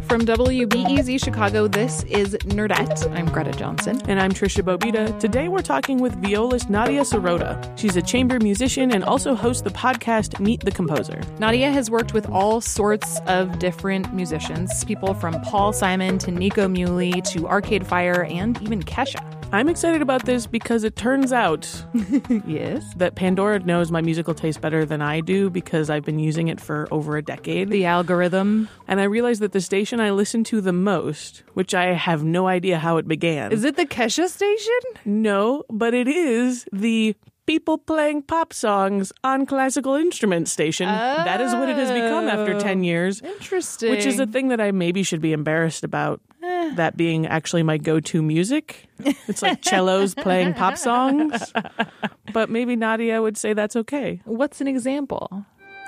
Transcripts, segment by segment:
From WBEZ Chicago, this is Nerdette. I'm Greta Johnson. And I'm Trisha Bobita. Today we're talking with violist Nadia Sirota. She's a chamber musician and also hosts the podcast Meet the Composer. Nadia has worked with all sorts of different musicians, people from Paul Simon to Nico Muhly to Arcade Fire and even Kesha. I'm excited about this because it turns out yes, that Pandora knows my musical taste better than I do because I've been using it for over a decade. The algorithm. And I realized that the station I listen to the most, which I have no idea how it began. Is it the Kesha station? No, but it is the people playing pop songs on classical instruments station. That is what it has become after 10 years. Interesting. Which is a thing that I maybe should be embarrassed about. That being actually my go-to music. It's like cellos playing pop songs. But maybe Nadia would say that's okay. What's an example?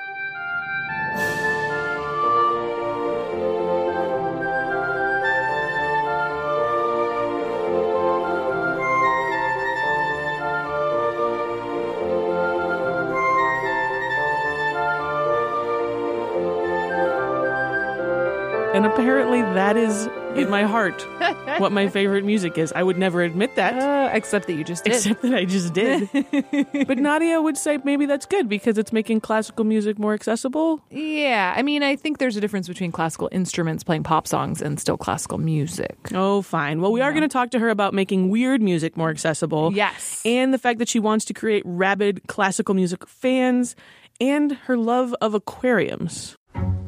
And apparently that is, in my heart, what my favorite music is. I would never admit that. Except that you just did. Except that I just did. But Nadia would say maybe that's good because it's making classical music more accessible. Yeah. I mean, I think there's a difference between classical instruments playing pop songs and still classical music. Oh, fine. Well, we are going to talk to her about making weird music more accessible. Yes. And the fact that she wants to create rabid classical music fans and her love of aquariums.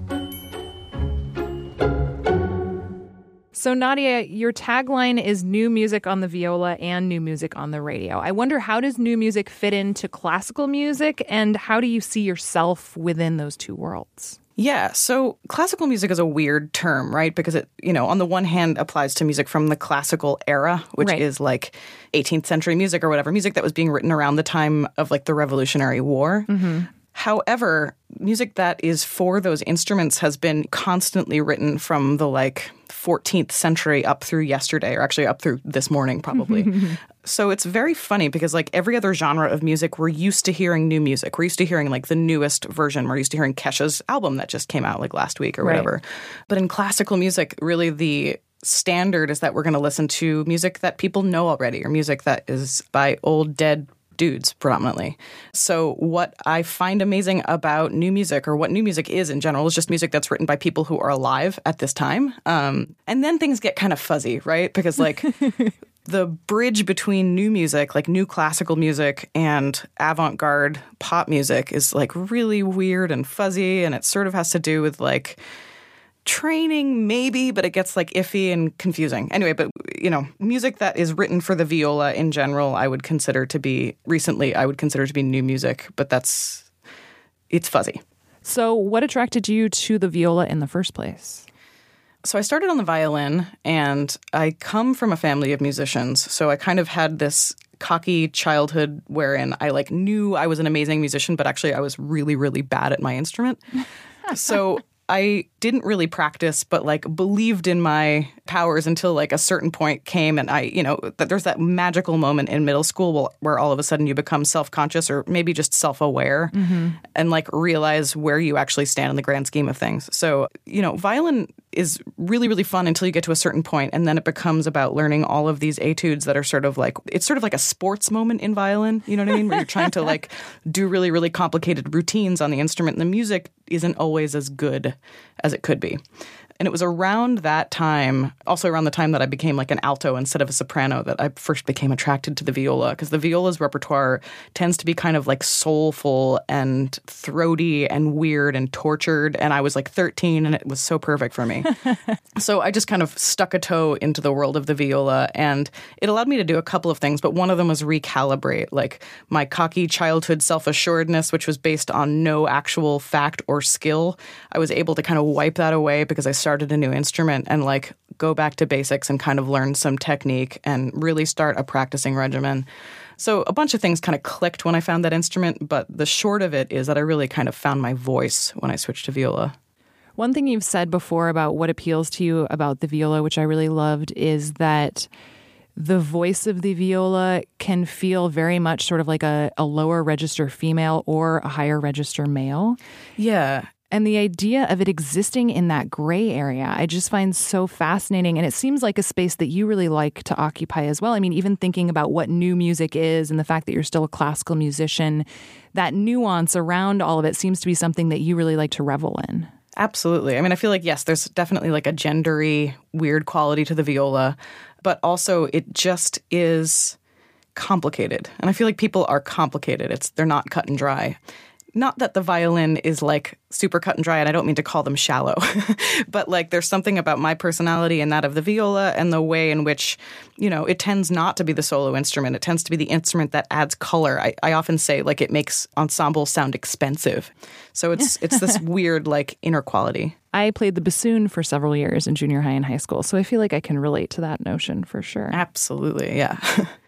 So, Nadia, your tagline is new music on the viola and new music on the radio. I wonder, how does new music fit into classical music, and how do you see yourself within those two worlds? Yeah, so classical music is a weird term, right? Because it, on the one hand applies to music from the classical era, which is like 18th century music or whatever, music that was being written around the time of like the Revolutionary War. Mm-hmm. However, music that is for those instruments has been constantly written from the 14th century up through yesterday, or actually up through this morning probably. So it's very funny because every other genre of music, we're used to hearing new music. We're used to hearing the newest version. We're used to hearing Kesha's album that just came out last week or whatever. But in classical music, really the standard is that we're going to listen to music that people know already, or music that is by old dead dudes predominantly. So what I find amazing about new music, or what new music is in general, is just music that's written by people who are alive at this time. And then things get kind of fuzzy, right? Because the bridge between new music, new classical music, and avant-garde pop music is really weird and fuzzy, and it sort of has to do with training maybe, but it gets iffy and confusing. Anyway, but music that is written for the viola in general, I would consider to be new music, but it's fuzzy. So what attracted you to the viola in the first place? So I started on the violin, and I come from a family of musicians, so I kind of had this cocky childhood wherein I knew I was an amazing musician, but actually I was really, really bad at my instrument. So I didn't really practice, but believed in my powers until a certain point came, and that there's that magical moment in middle school where all of a sudden you become self-conscious, or maybe just self-aware, and realize where you actually stand in the grand scheme of things. So, violin is really, really fun until you get to a certain point, and then it becomes about learning all of these etudes that are sort of it's sort of like a sports moment in violin, you know what I mean? Where you're trying to do really, really complicated routines on the instrument, and the music isn't always as good as it could be. And it was around that time, also around the time that I became an alto instead of a soprano, that I first became attracted to the viola, because the viola's repertoire tends to be kind of soulful and throaty and weird and tortured. And I was 13 and it was so perfect for me. So I just kind of stuck a toe into the world of the viola, and it allowed me to do a couple of things, but one of them was recalibrate my cocky childhood self-assuredness, which was based on no actual fact or skill. I was able to kind of wipe that away because I started a new instrument and go back to basics and kind of learn some technique and really start a practicing regimen. So a bunch of things kind of clicked when I found that instrument, but the short of it is that I really kind of found my voice when I switched to viola. One thing you've said before about what appeals to you about the viola, which I really loved, is that the voice of the viola can feel very much sort of like a lower register female or a higher register male. Yeah. And the idea of it existing in that gray area, I just find so fascinating. And it seems like a space that you really like to occupy as well. I mean, even thinking about what new music is and the fact that you're still a classical musician, that nuance around all of it seems to be something that you really like to revel in. Absolutely. I mean, I feel like, yes, there's definitely like a gendery, weird quality to the viola, but also it just is complicated. And I feel like people are complicated. They're not cut and dry. Not that the violin is like super cut and dry, and I don't mean to call them shallow, but like there's something about my personality and that of the viola and the way in which, it tends not to be the solo instrument. It tends to be the instrument that adds color. I often say like it makes ensembles sound expensive. So it's this weird like inner quality. I played the bassoon for several years in junior high and high school, so I feel like I can relate to that notion for sure. Absolutely, yeah.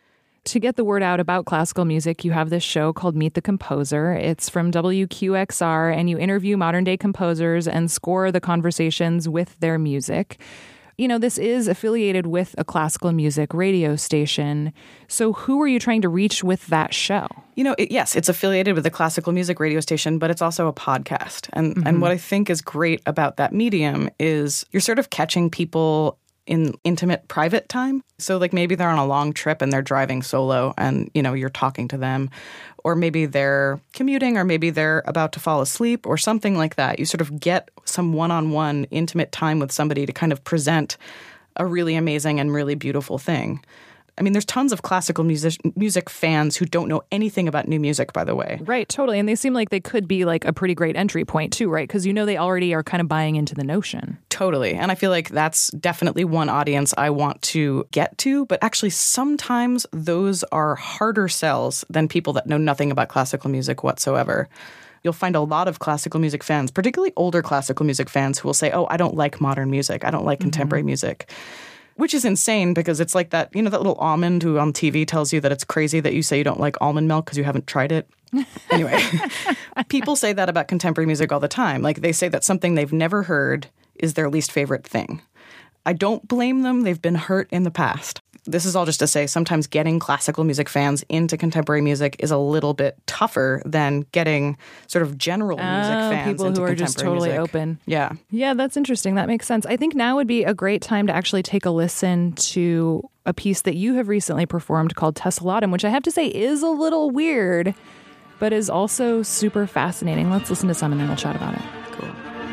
To get the word out about classical music, you have this show called Meet the Composer. It's from WQXR, and you interview modern-day composers and score the conversations with their music. This is affiliated with a classical music radio station. So who are you trying to reach with that show? Yes, it's affiliated with a classical music radio station, but it's also a podcast. And what I think is great about that medium is you're sort of catching people in intimate, private time. So like maybe they're on a long trip and they're driving solo and, you're talking to them. Or maybe they're commuting, or maybe they're about to fall asleep or something like that. You sort of get some one-on-one intimate time with somebody to kind of present a really amazing and really beautiful thing. I mean, there's tons of classical music fans who don't know anything about new music, by the way. Right, totally. And they seem like they could be like a pretty great entry point too, right? Because they already are kind of buying into the notion. Totally. And I feel like that's definitely one audience I want to get to. But actually, sometimes those are harder sells than people that know nothing about classical music whatsoever. You'll find a lot of classical music fans, particularly older classical music fans, who will say, oh, I don't like modern music. I don't like contemporary music. Which is insane because it's like that, that little almond who on TV tells you that it's crazy that you say you don't like almond milk because you haven't tried it. Anyway, people say that about contemporary music all the time. Like they say that something they've never heard is their least favorite thing. I don't blame them. They've been hurt in the past. This is all just to say sometimes getting classical music fans into contemporary music is a little bit tougher than getting sort of general music fans people into who are just totally music. Open. Yeah. Yeah, that's interesting. That makes sense. I think now would be a great time to actually take a listen to a piece that you have recently performed called Tesselatum, which I have to say is a little weird, but is also super fascinating. Let's listen to some and then we'll chat about it. Cool.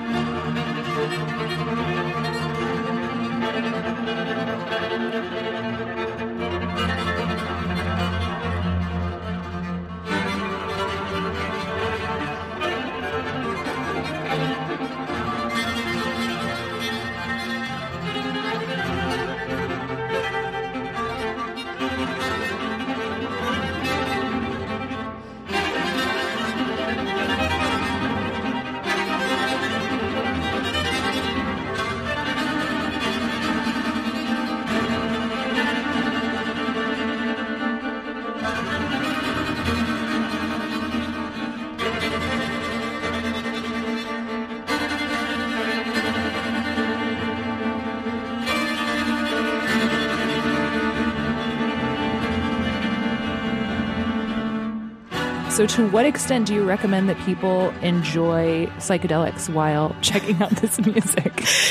So to what extent do you recommend that people enjoy psychedelics while checking out this music?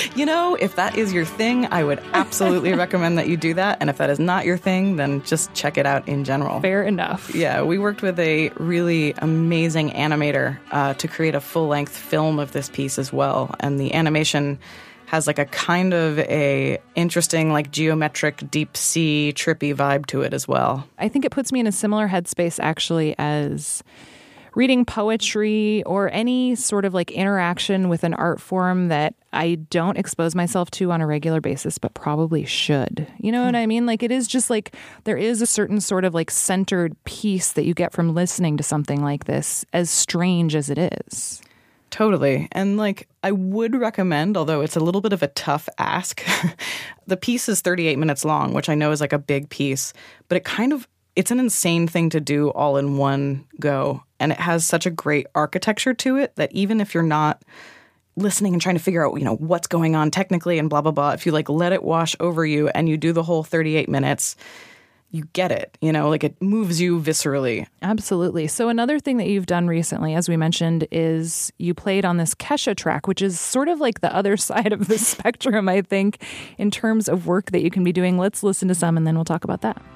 If that is your thing, I would absolutely recommend that you do that. And if that is not your thing, then just check it out in general. Fair enough. Yeah, we worked with a really amazing animator to create a full-length film of this piece as well. And the animation has like a kind of a interesting like geometric deep sea trippy vibe to it as well. I think it puts me in a similar headspace actually as reading poetry or any sort of like interaction with an art form that I don't expose myself to on a regular basis, but probably should. You know what I mean? Like it is just like there is a certain sort of like centered peace that you get from listening to something like this, as strange as it is. Totally. And like I would recommend, although it's a little bit of a tough ask, the piece is 38 minutes long, which I know is like a big piece, but it's an insane thing to do all in one go. And it has such a great architecture to it that even if you're not listening and trying to figure out, what's going on technically and blah, blah, blah, if you like let it wash over you and you do the whole 38 minutes, you get it, like it moves you viscerally. Absolutely. So another thing that you've done recently, as we mentioned, is you played on this Kesha track, which is sort of like the other side of the spectrum, I think, in terms of work that you can be doing. Let's listen to some and then we'll talk about that.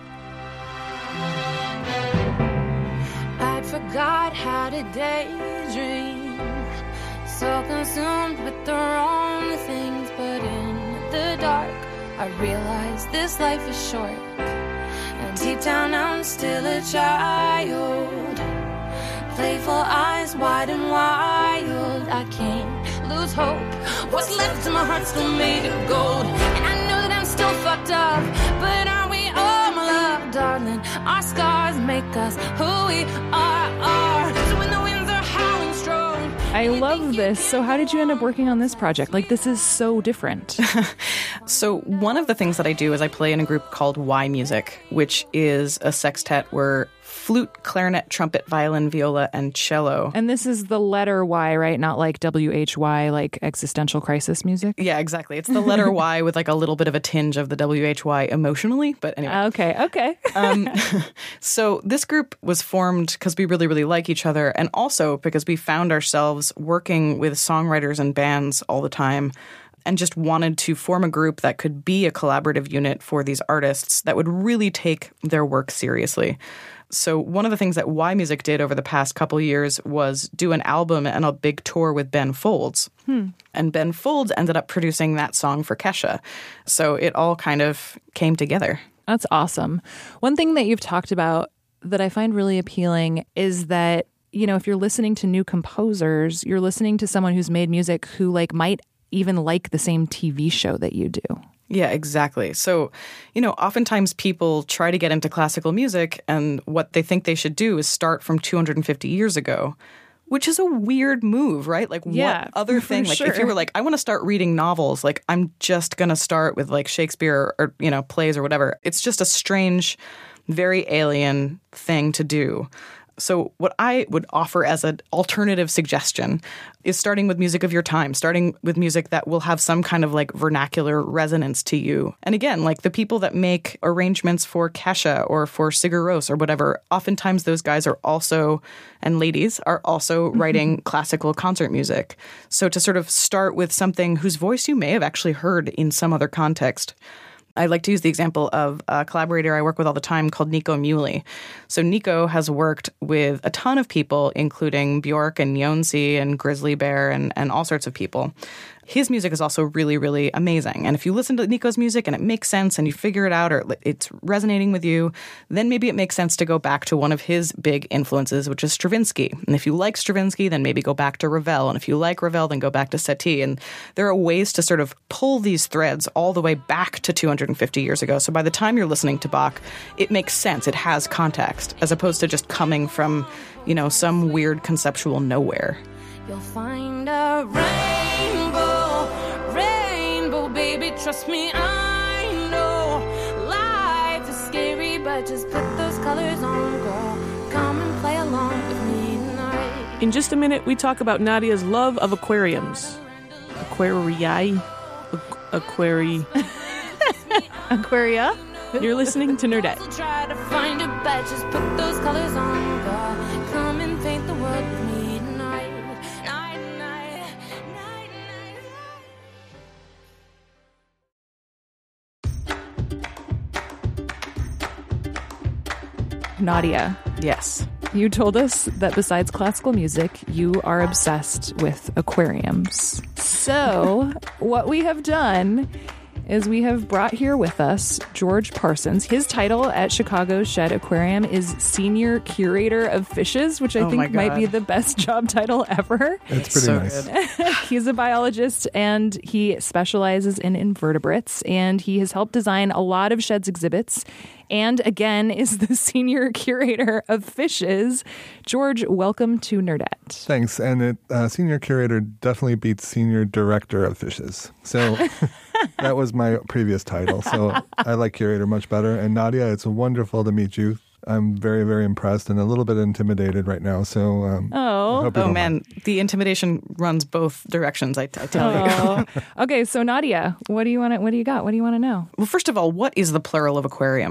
I forgot how to daydream, so consumed with the wrong things, but in the dark I realize this life is short, and deep down I'm still a child. Playful eyes wide and wild, I can't lose hope. What's left of my heart still made of gold, and I know that I'm still fucked up, but aren't we all, my love, darling? Our scars make us who we are. So when the winds are howling strong, I love this. So how did you end up working on this project? Like, this is so different. So one of the things that I do is I play in a group called Y Music, which is a sextet where flute, clarinet, trumpet, violin, viola, and cello. And this is the letter Y, right? Not like WHY, like existential crisis music? Yeah, exactly. It's the letter Y with like a little bit of a tinge of the WHY emotionally, but anyway. Okay. So this group was formed because we really, really like each other, and also because we found ourselves working with songwriters and bands all the time, and just wanted to form a group that could be a collaborative unit for these artists that would really take their work seriously. So one of the things that Y Music did over the past couple years was do an album and a big tour with Ben Folds. And Ben Folds ended up producing that song for Kesha. So it all kind of came together. That's awesome. One thing that you've talked about that I find really appealing is that, if you're listening to new composers, you're listening to someone who's made music who might even like the same TV show that you do. Yeah, exactly. So, oftentimes people try to get into classical music, and what they think they should do is start from 250 years ago, which is a weird move, right? What other thing? If you were I want to start reading novels, I'm just going to start with Shakespeare or, plays or whatever. It's just a strange, very alien thing to do. So what I would offer as an alternative suggestion is starting with music of your time, starting with music that will have some kind of vernacular resonance to you. And again, the people that make arrangements for Kesha or for Sigur Rós or whatever, oftentimes those guys are also, and ladies, are also writing classical concert music. So to sort of start with something whose voice you may have actually heard in some other context. I like to use the example of a collaborator I work with all the time called Nico Muley. So Nico has worked with a ton of people, including Bjork and Beyoncé and Grizzly Bear and all sorts of people. His music is also really, really amazing. And if you listen to Nico's music and it makes sense and you figure it out or it's resonating with you, then maybe it makes sense to go back to one of his big influences, which is Stravinsky. And if you like Stravinsky, then maybe go back to Ravel. And if you like Ravel, then go back to Satie. And there are ways to sort of pull these threads all the way back to 250 years ago. So by the time you're listening to Bach, it makes sense. It has context, as opposed to just coming from, some weird conceptual nowhere. You'll find a rainbow, baby, trust me, I know. Life is scary, but just put those colors on, girl. Come and play along with me tonight. In just a minute, we talk about Nadia's love of aquariums. Aquaria. Aquaria? You're listening to Nerdette. So try to find a bet, just put those colors on, girl. Come and paint the world with me tonight. Nadia, Yes. you told us that besides classical music, you are obsessed with aquariums. So what we have done is we have brought here with us George Parsons. His title at Chicago's Shedd Aquarium is Senior Curator of Fishes, which I think might be the best job title ever. It's pretty So nice. good. He's a biologist and he specializes in invertebrates, and he has helped design a lot of Shedd's exhibits, and again is the Senior Curator of Fishes. George, welcome to Nerdette. Thanks. And Senior Curator definitely beats Senior Director of Fishes. So that was my previous title. So I like Curator much better. And Nadia, it's wonderful to meet you. I'm very, very impressed and a little bit intimidated right now. So I hope you don't man, mind. the intimidation runs both directions, I tell you. Okay, so Nadia, what do you got? What do you want to know? Well, first of all, what is the plural of aquarium?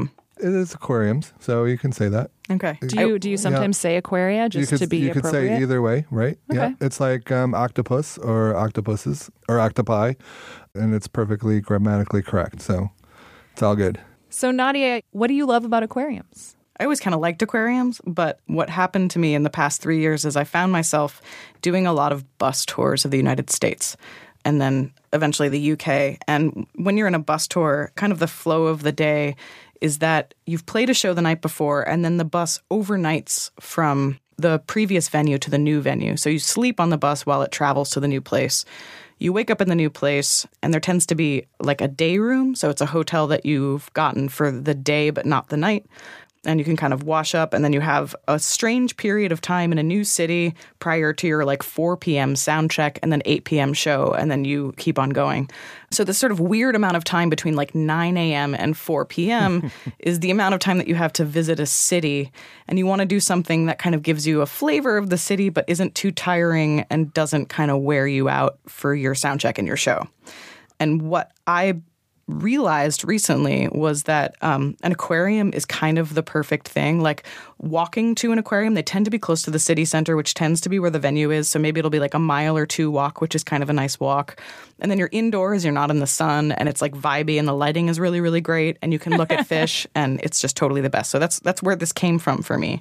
it is aquariums, so you can say that. Okay. Do you sometimes say aquaria just to be you appropriate? could say either way, right? Okay. Yeah, it's like octopus or octopuses or octopi, and it's perfectly grammatically correct. So it's all good. So Nadia, what do you love about aquariums? I always kind of liked aquariums, but what happened to me in the past 3 years is I found myself doing a lot of bus tours of the United States and then eventually the UK. And when you're in a bus tour, kind of the flow of the day is that you've played a show the night before and then the bus overnights from the previous venue to the new venue. So you sleep on the bus while it travels to the new place. You wake up in the new place, and there tends to be like a day room. So it's a hotel that you've gotten for the day but not the night. And you can kind of wash up, and then you have a strange period of time in a new city prior to your like 4 p.m. sound check and then 8 p.m. show, and then you keep on going. So this sort of weird amount of time between like 9 a.m. and 4 p.m. is the amount of time that you have to visit a city, and you want to do something that kind of gives you a flavor of the city but isn't too tiring and doesn't kind of wear you out for your sound check and your show. And what I realized recently was that an aquarium is kind of the perfect thing. Like walking to an aquarium, they tend to be close to the city center, which tends to be where the venue is. So maybe it'll be like a mile or two walk, which is kind of a nice walk. And then you're indoors, you're not in the sun, and it's like vibey, and the lighting is really, really great. And you can look at fish, and it's just totally the best. So that's where this came from for me.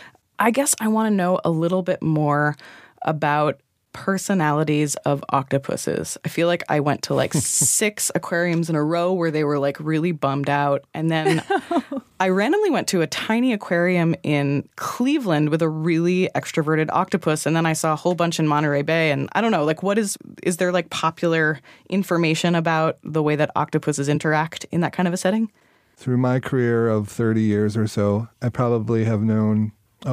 I guess I want to know a little bit more about personalities of octopuses. I feel like I went to like 6 aquariums in a row where they were like really bummed out. And then I randomly went to a tiny aquarium in Cleveland with a really extroverted octopus. And then I saw a whole bunch in Monterey Bay. And I don't know, like is there like popular information about the way that octopuses interact in that kind of a setting? Through my career of 30 years or so, I probably have known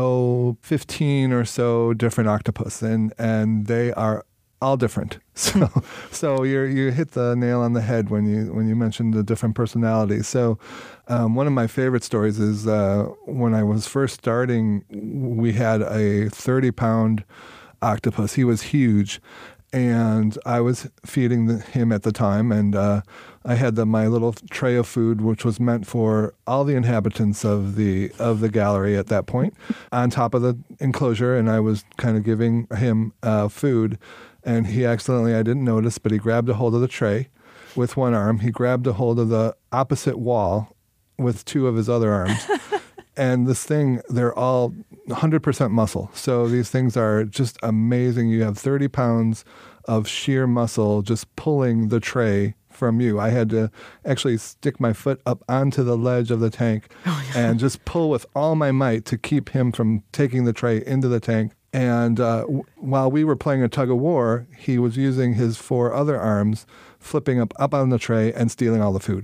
15 or so different octopus, and they are all different. So you hit the nail on the head when you mentioned the different personalities. So one of my favorite stories is when I was first starting, we had a 30-pound octopus. He was huge. And I was feeding him at the time, and I had my little tray of food, which was meant for all the inhabitants of the gallery at that point, on top of the enclosure, and I was kind of giving him food, and he accidentally, I didn't notice, but he grabbed a hold of the tray with one arm. He grabbed a hold of the opposite wall with 2 of his other arms. And this thing, they're all 100% muscle. So these things are just amazing. You have 30 pounds of sheer muscle just pulling the tray from you. I had to actually stick my foot up onto the ledge of the tank and just pull with all my might to keep him from taking the tray into the tank. And while we were playing a tug of war, he was using his 4 other arms, flipping up on the tray and stealing all the food.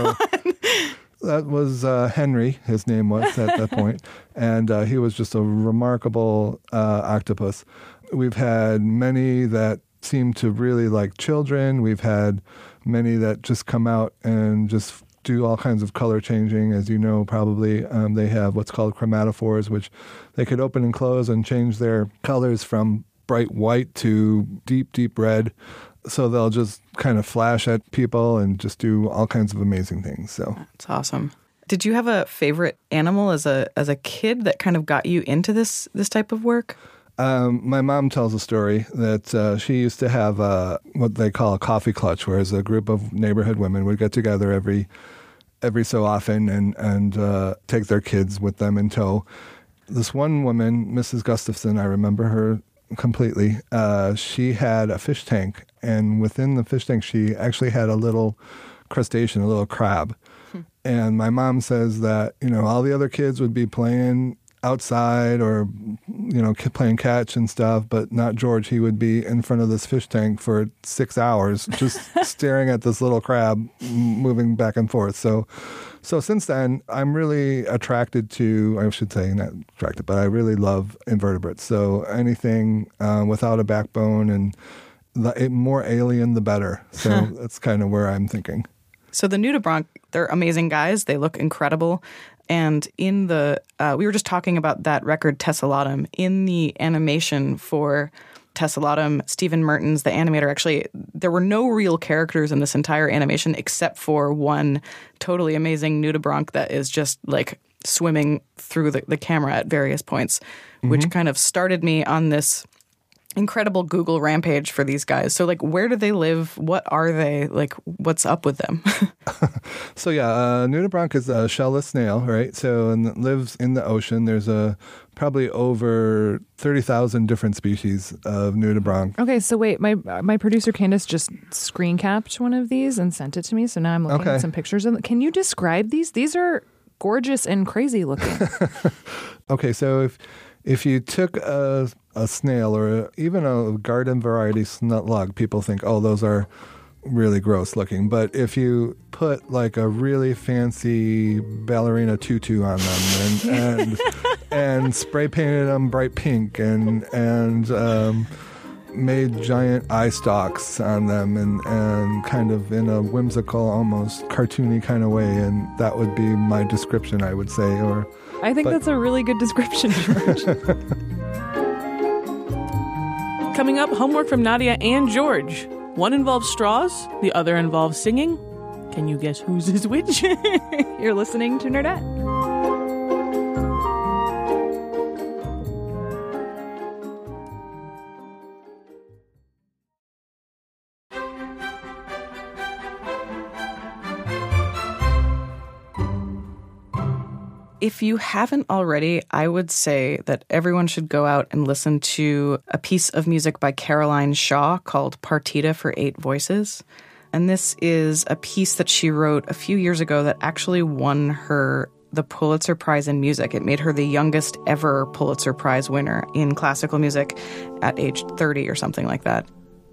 That was Henry, his name was at that point, and he was just a remarkable octopus. We've had many that seem to really like children. We've had many that just come out and just do all kinds of color changing. As you know, probably they have what's called chromatophores, which they could open and close and change their colors from bright white to deep, deep red. So they'll just kind of flash at people and just do all kinds of amazing things. So that's awesome. Did you have a favorite animal as a kid that kind of got you into this type of work? My mom tells a story that she used to have what they call a coffee clutch, whereas a group of neighborhood women would get together every so often and take their kids with them in tow. This one woman, Mrs. Gustafson, I remember her completely. She had a fish tank, and within the fish tank, she actually had a little crustacean, a little crab. And my mom says that, all the other kids would be playing outside or, playing catch and stuff, but not George. He would be in front of this fish tank for 6 hours, just staring at this little crab moving back and forth. So since then, I'm really attracted to, I should say not attracted, but I really love invertebrates. So anything without a backbone and the more alien, the better. So that's kind of where I'm thinking. So the nudibranch, they're amazing guys. They look incredible. And in the, we were just talking about that record Tessellatum. In the animation for Tesselatum, Stephen Mertens, the animator. Actually, there were no real characters in this entire animation except for one totally amazing nudibranch that is just like swimming through the camera at various points, which kind of started me on this incredible Google rampage for these guys. So, like, where do they live? What are they? Like, what's up with them? So, nudibranch is a shellless snail, right? So, and it lives in the ocean. There's probably over 30,000 different species of nudibranch. Okay, so wait, my producer Candace just screen capped one of these and sent it to me. So now I'm looking at some pictures of them. Can you describe these? These are gorgeous and crazy looking. Okay, so if you took a snail or even a garden variety snutlug, people think, oh, those are really gross looking. But if you put like a really fancy ballerina tutu on them and spray painted them bright pink and made giant eye stalks on them and kind of in a whimsical, almost cartoony kind of way, and that would be my description, I would say. I think that's a really good description, George. Coming up, homework from Nadia and George. One involves straws, the other involves singing. Can you guess whose is which? You're listening to Nerdette. If you haven't already, I would say that everyone should go out and listen to a piece of music by Caroline Shaw called Partita for 8 Voices. And this is a piece that she wrote a few years ago that actually won her the Pulitzer Prize in Music. It made her the youngest ever Pulitzer Prize winner in classical music at age 30 or something like that.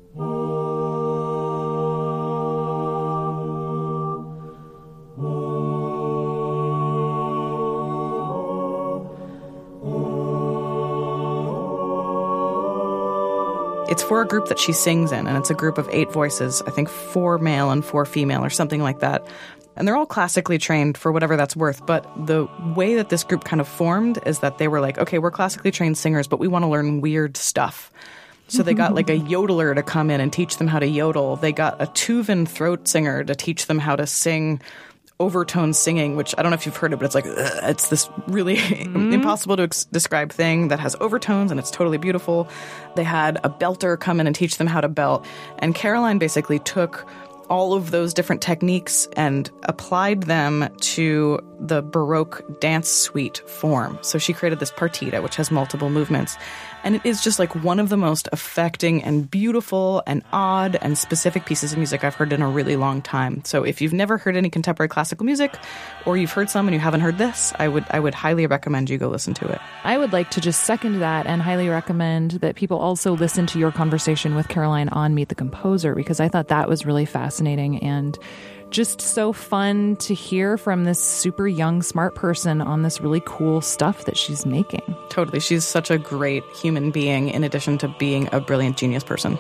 It's for a group that she sings in, and it's a group of 8 voices, I think 4 male and 4 female or something like that. And they're all classically trained for whatever that's worth. But the way that this group kind of formed is that they were like, okay, we're classically trained singers, but we want to learn weird stuff. So they got like a yodeler to come in and teach them how to yodel. They got a Tuvan throat singer to teach them how to sing overtone singing, which I don't know if you've heard it, but it's like, it's this really impossible to describe thing that has overtones and it's totally beautiful. They had a belter come in and teach them how to belt. And Caroline basically took all of those different techniques and applied them to the Baroque dance suite form. So she created this partita, which has multiple movements. And it is just like one of the most affecting and beautiful and odd and specific pieces of music I've heard in a really long time. So if you've never heard any contemporary classical music, or you've heard some and you haven't heard this, I would highly recommend you go listen to it. I would like to just second that and highly recommend that people also listen to your conversation with Caroline on Meet the Composer, because I thought that was really fascinating and just so fun to hear from this super young, smart person on this really cool stuff that she's making. Totally. She's such a great human being in addition to being a brilliant genius person.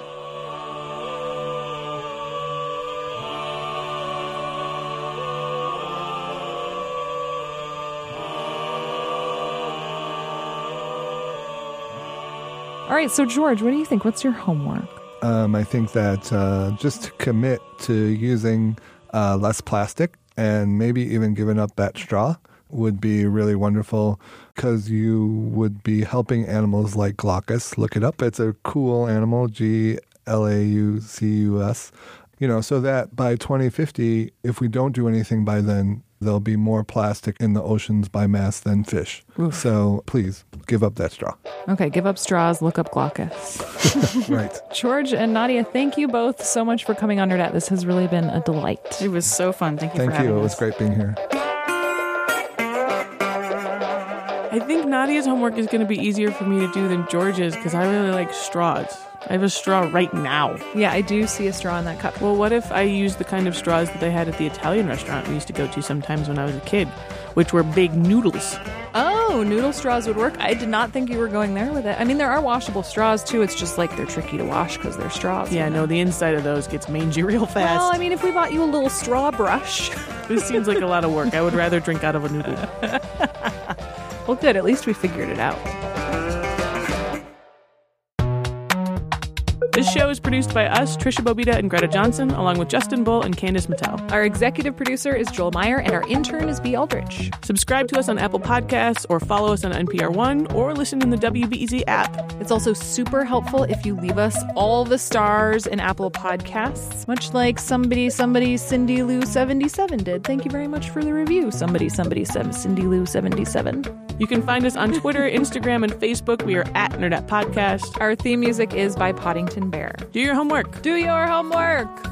All right, so George, what do you think? What's your homework? I think that just to commit to using less plastic and maybe even giving up that straw would be really wonderful, because you would be helping animals like glaucus. Look it up. It's a cool animal, Glaucus. You know, so that by 2050, if we don't do anything by then, there'll be more plastic in the oceans by mass than fish. Oof. So please give up that straw. Okay, give up straws, look up glaucus. Right. George and Nadia, thank you both so much for coming on Nerdette. This has really been a delight. It was so fun. Thank you for having us. It was great being here. I think Nadia's homework is going to be easier for me to do than George's, because I really like straws. I have a straw right now. Yeah, I do see a straw in that cup. Well, what if I used the kind of straws that they had at the Italian restaurant we used to go to sometimes when I was a kid, which were big noodles? Oh, noodle straws would work. I did not think you were going there with it. I mean, there are washable straws, too. It's just like they're tricky to wash because they're straws. Yeah, no, the inside of those gets mangy real fast. Well, I mean, if we bought you a little straw brush. This seems like a lot of work. I would rather drink out of a noodle. Well, good. At least we figured it out. show is produced by us, Trisha Bobita and Greta Johnson, along with Justin Bull and Candace Mattel. Our executive producer is Joel Meyer, and our intern is B. Aldrich. Subscribe to us on Apple Podcasts, or follow us on NPR One, or listen in the WBEZ app. It's also super helpful if you leave us all the stars in Apple Podcasts, much like somebody, Cindy Lou 77 did. Thank you very much for the review, somebody, Cindy Lou 77. You can find us on Twitter, Instagram, and Facebook. We are at Nerdette Podcast. Our theme music is by Poddington Bear. Do your homework. Do your homework.